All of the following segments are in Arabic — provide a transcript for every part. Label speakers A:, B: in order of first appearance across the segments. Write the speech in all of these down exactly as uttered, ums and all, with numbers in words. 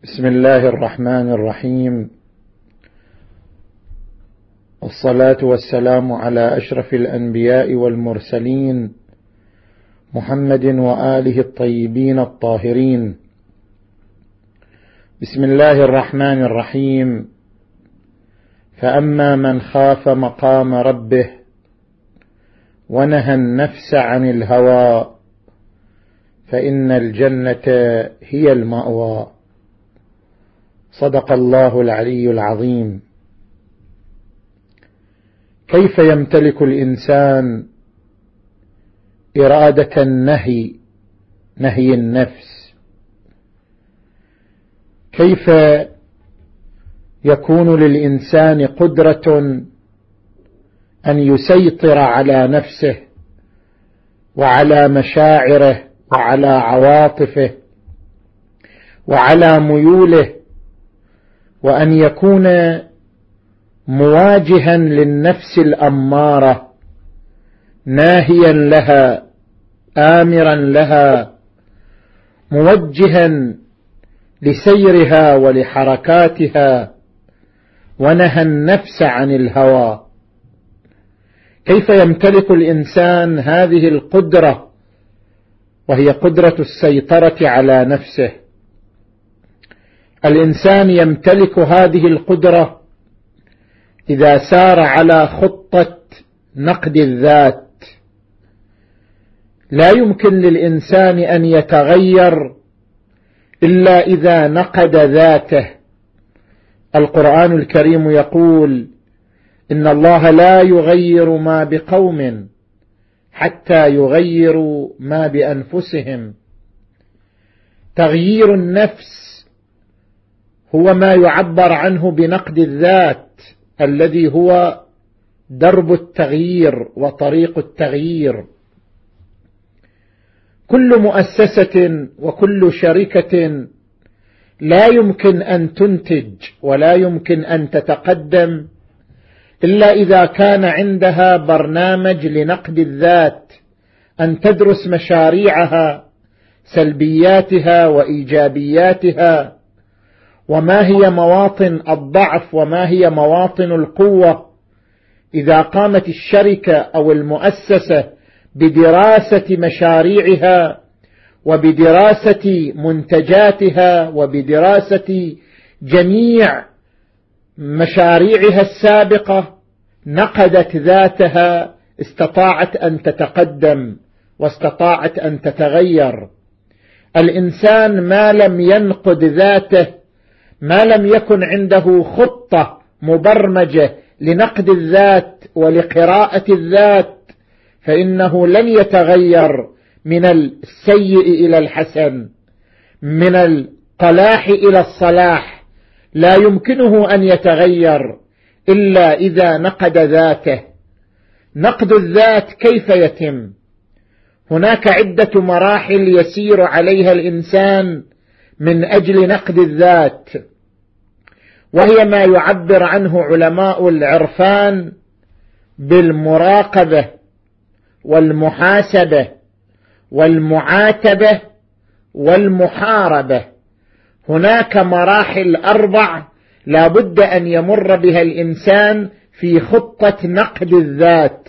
A: بسم الله الرحمن الرحيم، والصلاة والسلام على أشرف الأنبياء والمرسلين محمد وآله الطيبين الطاهرين. بسم الله الرحمن الرحيم. فأما من خاف مقام ربه ونهى النفس عن الهوى فإن الجنة هي المأوى. صدق الله العلي العظيم. كيف يمتلك الإنسان إرادة النهي، نهي النفس؟ كيف يكون للإنسان قدرة أن يسيطر على نفسه وعلى مشاعره وعلى عواطفه وعلى ميوله، وأن يكون مواجها للنفس الأمارة، ناهيا لها، آمرا لها، موجها لسيرها ولحركاتها، ونهى النفس عن الهوى؟ كيف يمتلك الإنسان هذه القدرة، وهي قدرة السيطرة على نفسه؟ الإنسان يمتلك هذه القدرة إذا سار على خطة نقد الذات. لا يمكن للإنسان أن يتغير إلا إذا نقد ذاته. القرآن الكريم يقول: إن الله لا يغير ما بقوم حتى يغيروا ما بأنفسهم. تغيير النفس هو ما يعبر عنه بنقد الذات، الذي هو درب التغيير وطريق التغيير. كل مؤسسة وكل شركة لا يمكن أن تنتج ولا يمكن أن تتقدم إلا إذا كان عندها برنامج لنقد الذات، أن تدرس مشاريعها، سلبياتها وإيجابياتها، وما هي مواطن الضعف وما هي مواطن القوة. إذا قامت الشركة أو المؤسسة بدراسة مشاريعها وبدراسة منتجاتها وبدراسة جميع مشاريعها السابقة، نقدت ذاتها، استطاعت أن تتقدم واستطاعت أن تتغير. الإنسان ما لم ينقد ذاته، ما لم يكن عنده خطة مبرمجة لنقد الذات ولقراءة الذات، فإنه لن يتغير من السيء إلى الحسن، من القلاح إلى الصلاح. لا يمكنه أن يتغير إلا إذا نقد ذاته. نقد الذات كيف يتم؟ هناك عدة مراحل يسير عليها الإنسان من أجل نقد الذات، وهي ما يعبر عنه علماء العرفان بالمراقبة والمحاسبة والمعاتبة والمحاربة. هناك مراحل أربع لا بد أن يمر بها الإنسان في خطة نقد الذات.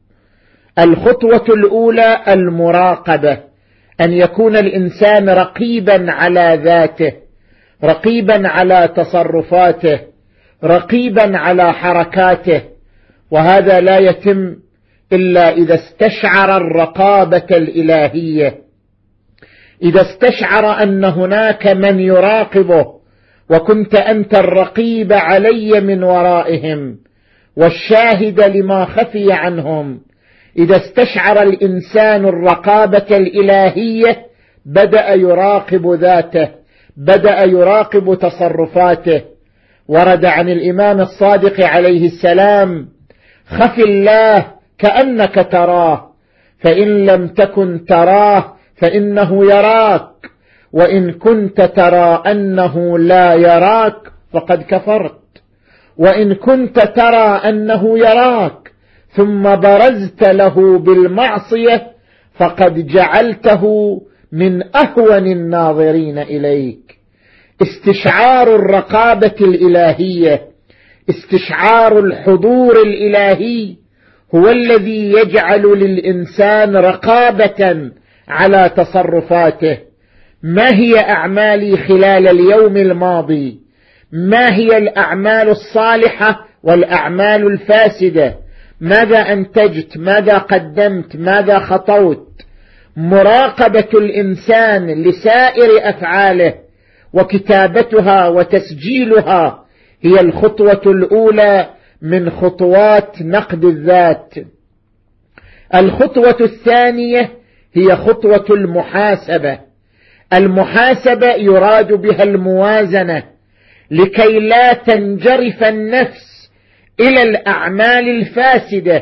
A: الخطوة الأولى المراقبة، أن يكون الإنسان رقيبا على ذاته، رقيبا على تصرفاته، رقيبا على حركاته. وهذا لا يتم إلا إذا استشعر الرقابة الإلهية، إذا استشعر أن هناك من يراقبه، وكنت أنت الرقيب علي من ورائهم والشاهد لما خفي عنهم. إذا استشعر الإنسان الرقابة الإلهية بدأ يراقب ذاته، بدأ يراقب تصرفاته. ورد عن الإمام الصادق عليه السلام: خف الله كأنك تراه، فإن لم تكن تراه فإنه يراك، وإن كنت ترى أنه لا يراك فقد كفرت، وإن كنت ترى أنه يراك ثم برزت له بالمعصية فقد جعلته من أهون الناظرين إليك. استشعار الرقابة الإلهية، استشعار الحضور الإلهي هو الذي يجعل للإنسان رقابة على تصرفاته. ما هي أعمالي خلال اليوم الماضي؟ ما هي الأعمال الصالحة والأعمال الفاسدة؟ ماذا أنتجت؟ ماذا قدمت؟ ماذا خطوت؟ مراقبة الإنسان لسائر أفعاله وكتابتها وتسجيلها هي الخطوة الأولى من خطوات نقد الذات. الخطوة الثانية هي خطوة المحاسبة. المحاسبة يراد بها الموازنة لكي لا تنجرف النفس إلى الأعمال الفاسدة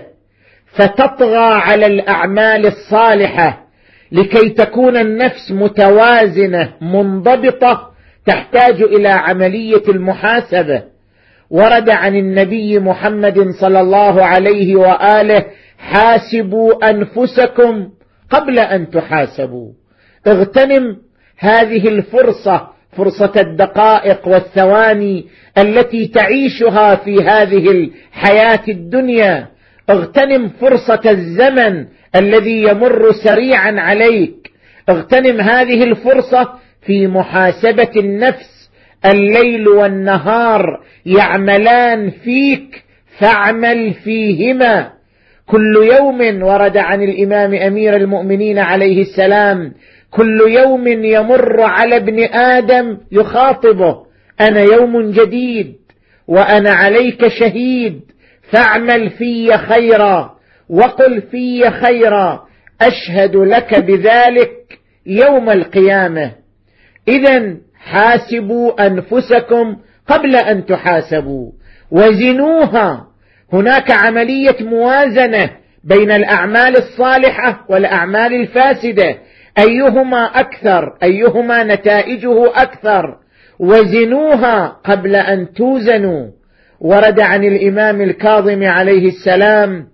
A: فتطغى على الأعمال الصالحة، لكي تكون النفس متوازنة منضبطة تحتاج إلى عملية المحاسبة. ورد عن النبي محمد صلى الله عليه وآله: حاسبوا أنفسكم قبل أن تحاسبوا. اغتنم هذه الفرصة، فرصة الدقائق والثواني التي تعيشها في هذه الحياة الدنيا. اغتنم فرصة الزمن الذي يمر سريعا عليك. اغتنم هذه الفرصة في محاسبة النفس. الليل والنهار يعملان فيك فاعمل فيهما. كل يوم ورد عن الإمام أمير المؤمنين عليه السلام: كل يوم يمر على ابن آدم يخاطبه: أنا يوم جديد وأنا عليك شهيد، فاعمل في خيرا وقل في خيرا، أشهد لك بذلك يوم القيامة. إذن حاسبوا أنفسكم قبل أن تحاسبوا، وزنوها. هناك عملية موازنة بين الأعمال الصالحة والأعمال الفاسدة، أيهما أكثر، أيهما نتائجه أكثر، وزنوها قبل أن توزنوا. ورد عن الإمام الكاظم عليه السلام: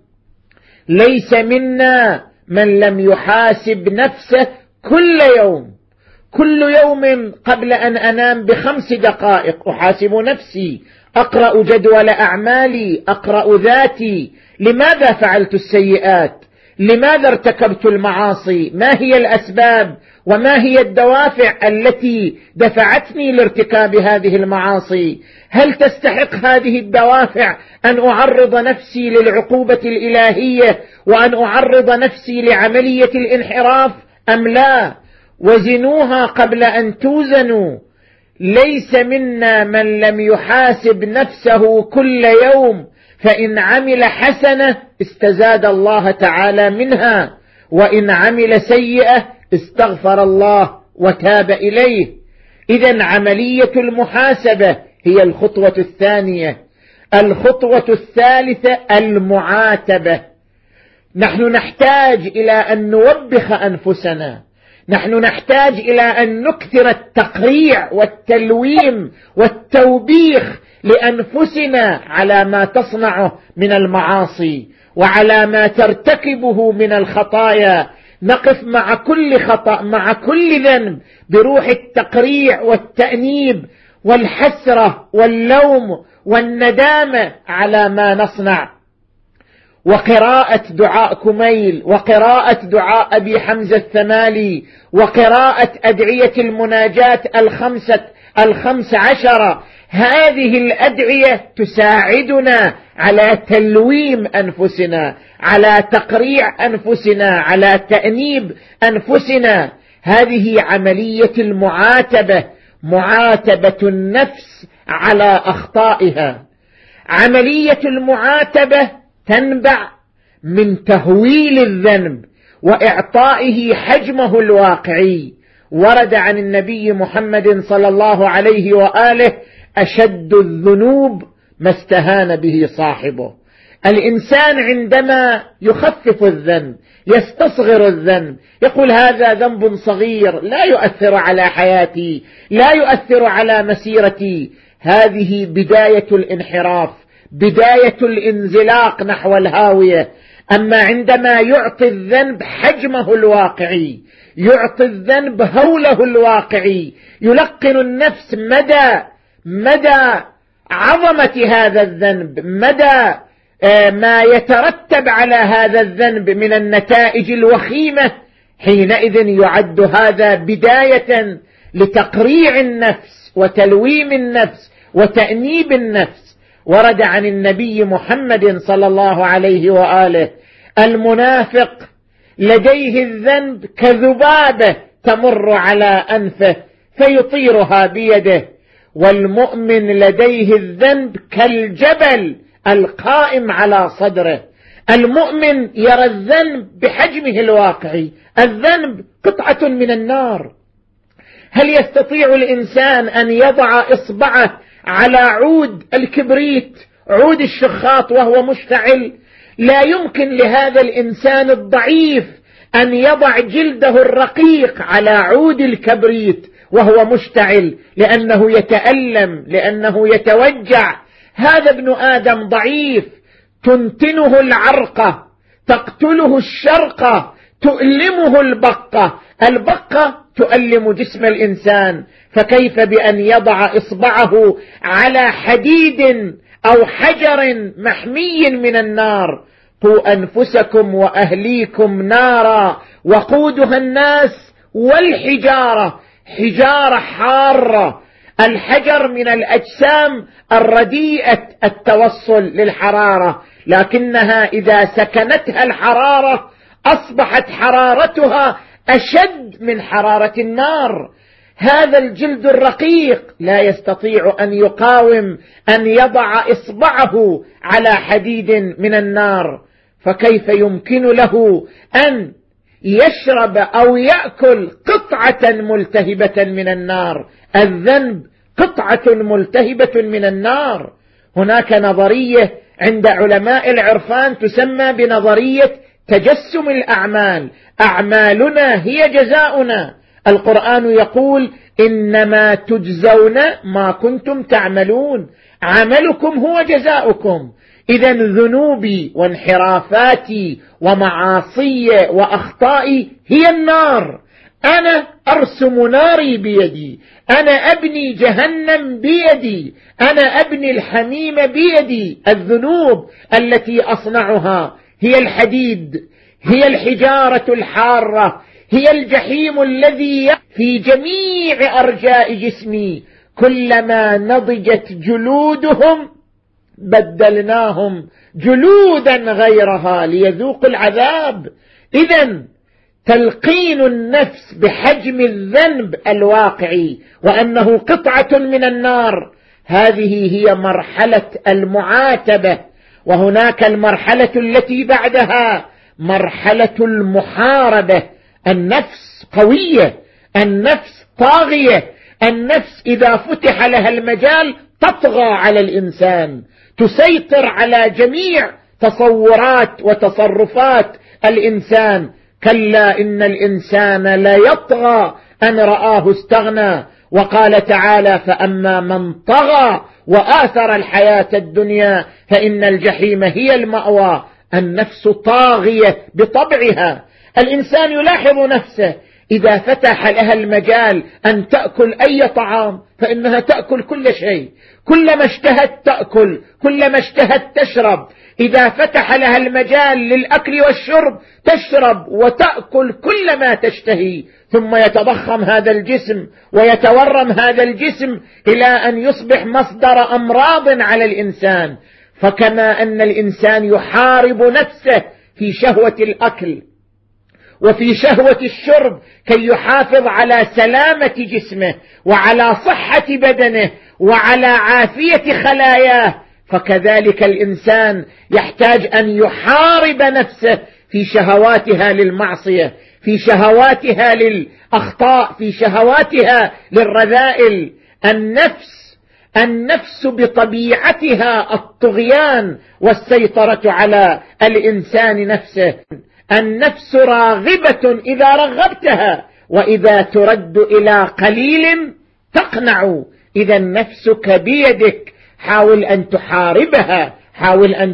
A: ليس منا من لم يحاسب نفسه كل يوم. كل يوم قبل أن أنام بخمس دقائق أحاسب نفسي، أقرأ جدول أعمالي، أقرأ ذاتي. لماذا فعلت السيئات؟ لماذا ارتكبت المعاصي؟ ما هي الأسباب وما هي الدوافع التي دفعتني لارتكاب هذه المعاصي؟ هل تستحق هذه الدوافع أن أعرض نفسي للعقوبة الإلهية وأن أعرض نفسي لعملية الانحراف أم لا؟ وزنوها قبل أن توزنوا. ليس منا من لم يحاسب نفسه كل يوم، فإن عمل حسنة استزاد الله تعالى منها، وإن عمل سيئة استغفر الله وتاب إليه. إذن عملية المحاسبة هي الخطوة الثانية. الخطوة الثالثة المعاتبة. نحن نحتاج إلى أن نوبخ أنفسنا، نحن نحتاج إلى أن نكثر التقريع والتلويم والتوبيخ لأنفسنا على ما تصنعه من المعاصي وعلى ما ترتكبه من الخطايا. نقف مع كل خطأ، مع كل ذنب بروح التقريع والتأنيب والحسرة واللوم والندامة على ما نصنع. وقراءة دعاء كميل، وقراءة دعاء أبي حمزة الثمالي، وقراءة أدعية المناجاة الخمسة الخمس عشرة. هذه الأدعية تساعدنا على تلويم أنفسنا، على تقريع أنفسنا، على تأنيب أنفسنا. هذه عملية المعاتبة، معاتبة النفس على أخطائها. عملية المعاتبة تنبع من تهويل الذنب وإعطائه حجمه الواقعي. ورد عن النبي محمد صلى الله عليه وآله: أشد الذنوب ما استهان به صاحبه. الإنسان عندما يخفف الذنب، يستصغر الذنب، يقول هذا ذنب صغير لا يؤثر على حياتي، لا يؤثر على مسيرتي، هذه بداية الانحراف، بداية الانزلاق نحو الهاوية. أما عندما يعطي الذنب حجمه الواقعي، يعطي الذنب هوله الواقعي، يلقن النفس مدى مدى عظمة هذا الذنب، مدى ما يترتب على هذا الذنب من النتائج الوخيمة. حينئذ يعد هذا بداية لتقريع النفس وتلويم النفس وتأنيب النفس. ورد عن النبي محمد صلى الله عليه وآله: المنافق لديه الذنب كذبابة تمر على أنفه فيطيرها بيده، والمؤمن لديه الذنب كالجبل القائم على صدره. المؤمن يرى الذنب بحجمه الواقعي، الذنب قطعة من النار. هل يستطيع الإنسان أن يضع إصبعه على عود الكبريت، عود الشخاط، وهو مشتعل؟ لا يمكن لهذا الإنسان الضعيف أن يضع جلده الرقيق على عود الكبريت وهو مشتعل، لأنه يتألم، لأنه يتوجع. هذا ابن آدم ضعيف، تنتنه العرقة، تقتله الشرقة، تؤلمه البقة، البقة تؤلم جسم الإنسان، فكيف بأن يضع إصبعه على حديد أو حجر محمي من النار؟ قوا أنفسكم وأهليكم نارا وقودها الناس والحجارة، حجارة حارة. الحجر من الأجسام الرديئة التوصل للحرارة، لكنها إذا سكنتها الحرارة أصبحت حرارتها أشد من حرارة النار. هذا الجلد الرقيق لا يستطيع أن يقاوم أن يضع إصبعه على حديد من النار، فكيف يمكن له أن يشرب أو يأكل قطعة ملتهبة من النار؟ الذنب قطعة ملتهبة من النار. هناك نظرية عند علماء العرفان تسمى بنظرية تجسم الأعمال. أعمالنا هي جزاؤنا. القرآن يقول: إنما تجزون ما كنتم تعملون، عملكم هو جزاؤكم. إذن ذنوبي وانحرافاتي ومعاصي وأخطائي هي النار. أنا أرسم ناري بيدي، أنا أبني جهنم بيدي، أنا أبني الحميم بيدي. الذنوب التي أصنعها هي الحديد، هي الحجارة الحارة، هي الجحيم الذي في جميع أرجاء جسمي. كلما نضجت جلودهم بدلناهم جلودا غيرها ليذوقوا العذاب. إذن تلقين النفس بحجم الذنب الواقعي وأنه قطعة من النار، هذه هي مرحلة المعاتبة. وهناك المرحلة التي بعدها مرحلة المحاربة. النفس قوية، النفس طاغية، النفس إذا فتح لها المجال تطغى على الإنسان، تسيطر على جميع تصورات وتصرفات الإنسان. كلا إن الإنسان لا يطغى أن رآه استغنى. وقال تعالى: فأما من طغى وآثر الحياة الدنيا فإن الجحيم هي المأوى. النفس طاغية بطبعها. الإنسان يلاحظ نفسه إذا فتح لها المجال أن تأكل أي طعام فإنها تأكل كل شيء، كلما اشتهت تأكل، كلما اشتهت تشرب. إذا فتح لها المجال للأكل والشرب تشرب وتأكل كل ما تشتهي، ثم يتضخم هذا الجسم ويتورم هذا الجسم إلى أن يصبح مصدر أمراض على الإنسان. فكما أن الإنسان يحارب نفسه في شهوة الأكل وفي شهوة الشرب كي يحافظ على سلامة جسمه وعلى صحة بدنه وعلى عافية خلاياه، فكذلك الإنسان يحتاج أن يحارب نفسه في شهواتها للمعصية، في شهواتها للأخطاء، في شهواتها للرذائل. النفس النفس بطبيعتها الطغيان والسيطرة على الإنسان نفسه. النفس راغبة إذا رغبتها، وإذا ترد إلى قليل تقنع. إذا نفسك بيدك، حاول أن تحاربها، حاول أن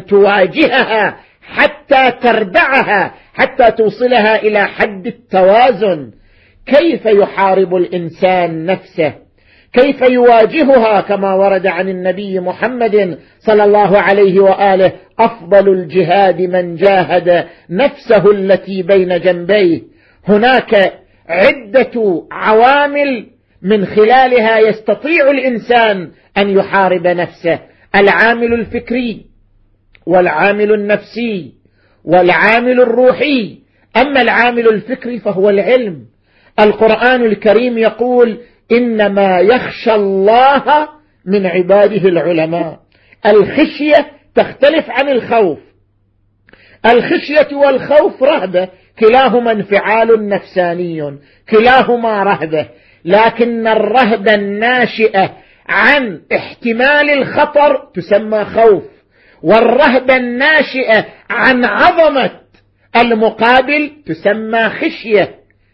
A: تواجهها حتى تردعها، حتى توصلها إلى حد التوازن. كيف يحارب الإنسان نفسه، كيف يواجهها، كما ورد عن النبي محمد صلى الله عليه وآله: أفضل الجهاد من جاهد نفسه التي بين جنبيه. هناك عدة عوامل من خلالها يستطيع الإنسان أن يحارب نفسه: العامل الفكري، والعامل النفسي، والعامل الروحي. أما العامل الفكري فهو العلم. القرآن الكريم يقول: إنما يخشى الله من عباده العلماء. الخشية تختلف عن الخوف. الخشية والخوف رهبة، كلاهما انفعال نفساني، كلاهما رهبة، لكن الرهبة الناشئة عن احتمال الخطر تسمى خوف، والرهبة الناشئة عن عظمة المقابل تسمى خشية.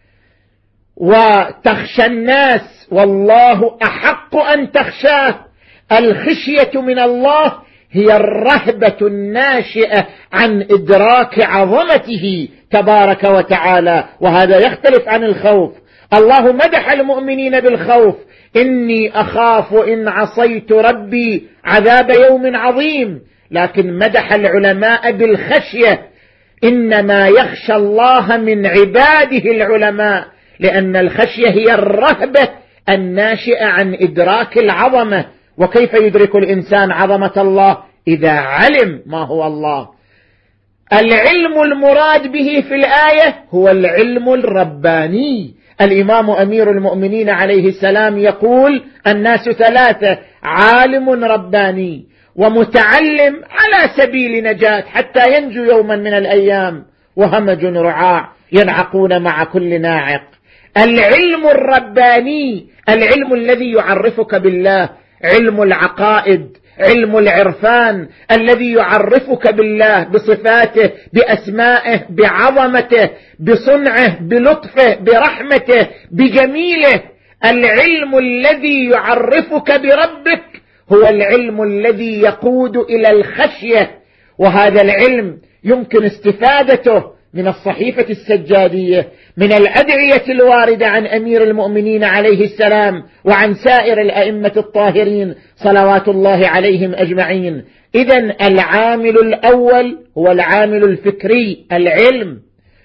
A: وتخشى الناس والله أحق أن تخشاه. الخشية من الله هي الرهبة الناشئة عن إدراك عظمته تبارك وتعالى، وهذا يختلف عن الخوف. الله مدح المؤمنين بالخوف: إني أخاف إن عصيت ربي عذاب يوم عظيم. لكن مدح العلماء بالخشية: إنما يخشى الله من عباده العلماء، لأن الخشية هي الرهبة الناشئة عن إدراك العظمة. وكيف يدرك الإنسان عظمة الله؟ إذا علم ما هو الله. العلم المراد به في الآية هو العلم الرباني. الإمام أمير المؤمنين عليه السلام يقول: الناس ثلاثة: عالم رباني، ومتعلم على سبيل نجاة حتى ينجو يوما من الأيام، وهمج رعاع ينعقون مع كل ناعق. العلم الرباني العلم الذي يعرفك بالله، علم العقائد، علم العرفان الذي يعرفك بالله بصفاته، بأسمائه، بعظمته، بصنعه، بلطفه، برحمته، بجميله. العلم الذي يعرفك بربك هو العلم الذي يقود إلى الخشية، وهذا العلم يمكن استفادته من الصحيفة السجادية، من الأدعية الواردة عن أمير المؤمنين عليه السلام وعن سائر الأئمة الطاهرين صلوات الله عليهم أجمعين. إذن العامل الأول هو العامل الفكري، العلم.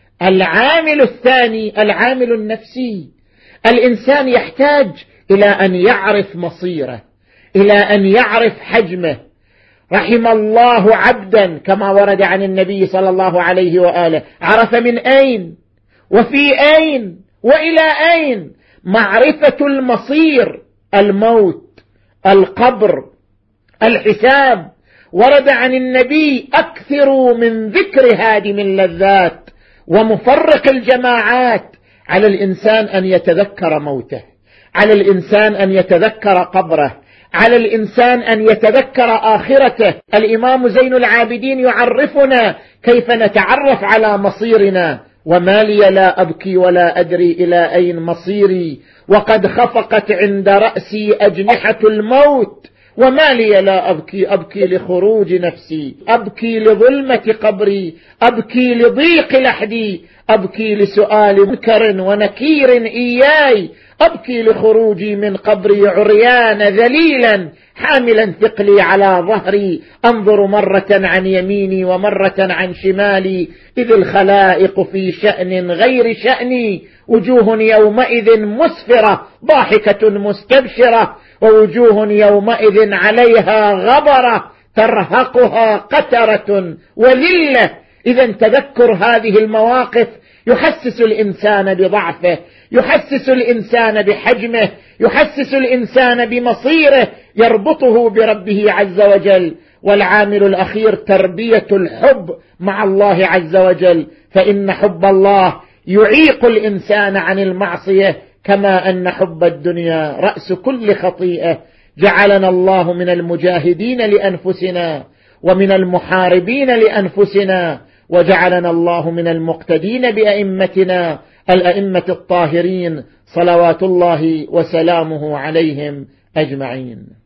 A: العامل الثاني العامل النفسي. الإنسان يحتاج إلى أن يعرف مصيره، إلى أن يعرف حجمه. رحم الله عبدا، كما ورد عن النبي صلى الله عليه وآله، عرف من أين وفي أين وإلى أين. معرفة المصير، الموت، القبر، الحساب. ورد عن النبي: أكثروا من ذكر هادم اللذات ومفرق الجماعات. على الإنسان أن يتذكر موته، على الإنسان أن يتذكر قبره، على الإنسان أن يتذكر آخرته. الإمام زين العابدين يعرفنا كيف نتعرف على مصيرنا: وما لي لا أبكي ولا أدري إلى أين مصيري، وقد خفقت عند رأسي أجنحة الموت، وما لي لا أبكي، أبكي لخروج نفسي، أبكي لظلمة قبري، أبكي لضيق لحدي، أبكي لسؤال منكر ونكير إياي، أبكي لخروجي من قبري عريان ذليلا حاملا ثقلي على ظهري، أنظر مرة عن يميني ومرة عن شمالي، إذ الخلائق في شأن غير شأني، وجوه يومئذ مسفرة ضاحكة مستبشرة، ووجوه يومئذ عليها غبرة ترهقها قترة وذلة. إذا تذكر هذه المواقف يحسس الإنسان بضعفه، يحسس الإنسان بحجمه، يحسس الإنسان بمصيره، يربطه بربه عز وجل. والعامل الأخير تربية الحب مع الله عز وجل، فإن حب الله يعيق الإنسان عن المعصية، كما أن حب الدنيا رأس كل خطيئة. جعلنا الله من المجاهدين لأنفسنا ومن المحاربين لأنفسنا، وجعلنا الله من المقتدين بأئمتنا الأئمة الطاهرين صلوات الله وسلامه عليهم أجمعين.